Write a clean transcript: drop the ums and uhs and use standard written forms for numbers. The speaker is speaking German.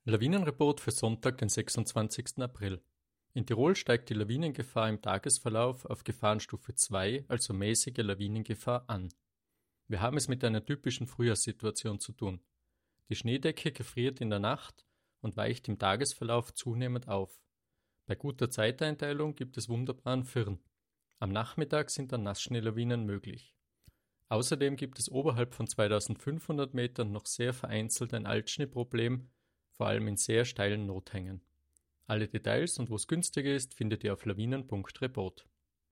Lawinenreport für Sonntag, den 26. April. In Tirol steigt die Lawinengefahr im Tagesverlauf auf Gefahrenstufe 2, also mäßige Lawinengefahr, an. Wir haben es mit einer typischen Frühjahrssituation zu tun. Die Schneedecke gefriert in der Nacht und weicht im Tagesverlauf zunehmend auf. Bei guter Zeiteinteilung gibt es wunderbaren Firn. Am Nachmittag sind dann Nassschneelawinen möglich. Außerdem gibt es oberhalb von 2500 Metern noch sehr vereinzelt ein Altschneeproblem, vor allem in sehr steilen Nothängen. Alle Details und wo es günstiger ist, findet ihr auf lawinen.report.